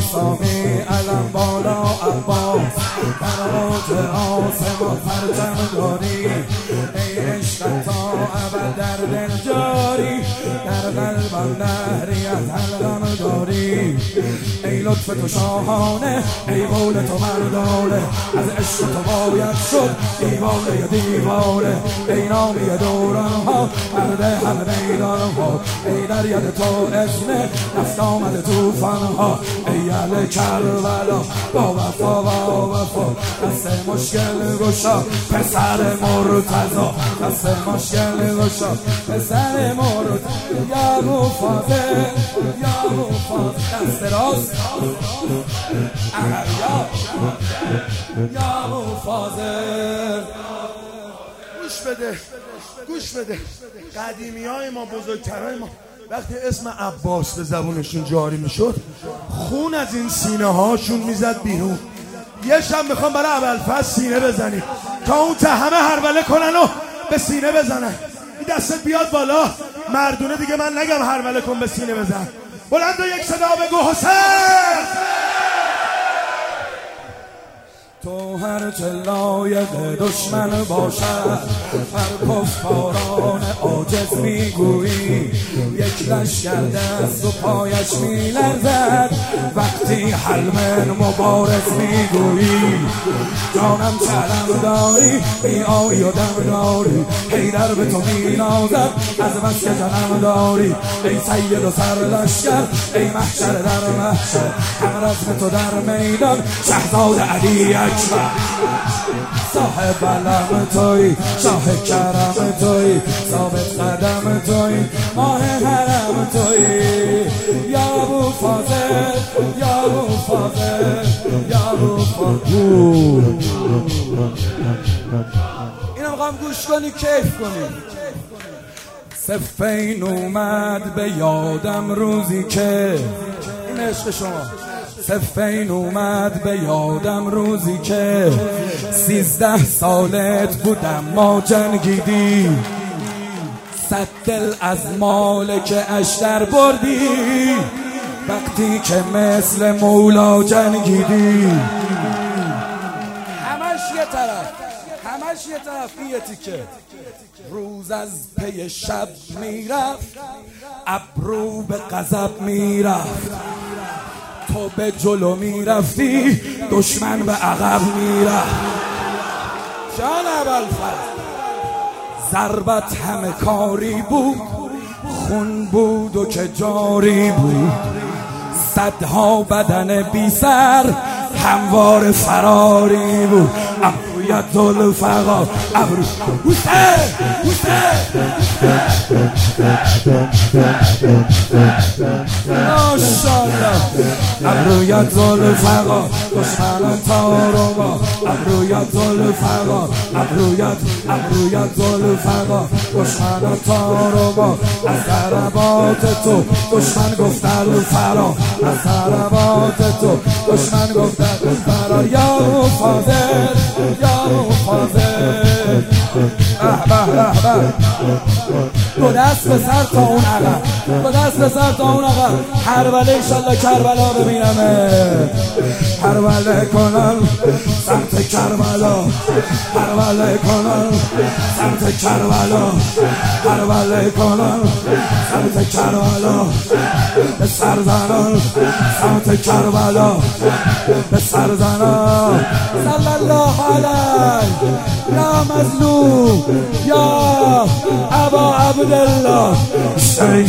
سامی علم بالا عباس در اوج آسمان پرچم داری ای عشق تا ابد در دل جاری در قلبم نهریت حلقم داری ای لطف تو شاهانه ای قول تو مردانه از عشق تو باید شد دیوانه یا دیوانه ای نامی دوران ها پرده همه میدان ها ای در ید تو اسم نفت آمد توفان ها ای اهل کربلا با وفا با وفا دست مشکل گشا پسر مرتضی دست مشکل گشا پسر مرتضی یا مفاضل یا مفاضل دست راست یا مفاضل. گوش بده قدیمی های ما بزرگترهای ما وقتی اسم عباس به زبونشون جاری میشد خون از این سینه هاشون میزد بیرون. یه شب میخوام برای ابوالفضل سینه بزنیم تا اون ته همه هربله کنن و به سینه بزنن. این دستت بیاد بالا مردونه دیگه من نگم هربله کن به سینه بزن. بلند و یک صدا بگو حسین. تو هر چه لایق دشمن باشد هر کفاران عاجز میگویی یک لشکر دست و پایش میلرزد وقتی حلم مبارز میگویی جانم چلم داری میایی و دم داری حیدر به تو مینازد از بس که جنم داری ای سید و سر لشکر ای محشر در محشر هم رزم تو در میدان شهزاد علی اکبر صاحب علم توی شاه کرم توی ثابت قدم توی ماه حرم توی یا ابو فاضل یا ابو فاضل یا ابو فاضل. اینم میخوام گوش کنی کیف کنی. صفین اومد به یادم روزی که این عشق شما صفین اومد به یادم روزی که 13 سالت بودم ما جنگیدی 100 دل از مالک اشتر بردی وقتی که مثل مولا جنگیدی. همش یه طرف یه تیکه روز از پی شب میرفت ابرو به غضب میرفت تو به جلو میرفتی دشمن به عقب میرفت. جان ابوالفضل ضربت همه کاری بود خون بود و که جاری بود صدها بدن بی سر هموار فراری بود. ابرویت ذوالفقار ابرو حسین ماشاءالله ابرویت ذوالفقار دشمنان تارما ابرویت ذوالفقار ابرویت ذوالفقار دشمنان تارما از ضربات تو دشمن گفتن فرا از ضربات تو دشمن گفتن فرا یا مفاضل یا مفاضل. دو دست به سر تا اون عقب دو دست به سر تا اون عقب هربله ایشالله کربلا ببینمه هربله کنن سمت کربلا هربله کنن سمت کربلا هربله کنن سمت کربلا به سر زنان سمت کربلا به سر زنان صلی الله علیه یا مظلوم یا ابا عبدالله. Say